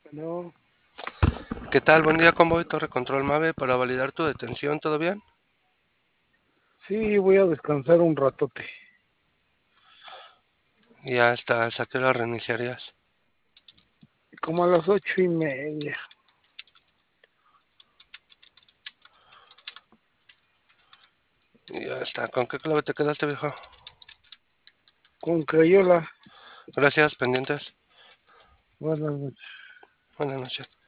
No, ¿Qué tal? Buen día, Convoy, Torre Control Mave, para validar tu detención, ¿todo bien? sí, voy a descansar un ratote. Ya estás, ¿a qué hora reiniciarías? Como a las 8:30. Ya está, ¿con qué clave te quedaste, viejo? Con Crayola. Gracias, pendientes. Buenas noches. Buenas noches.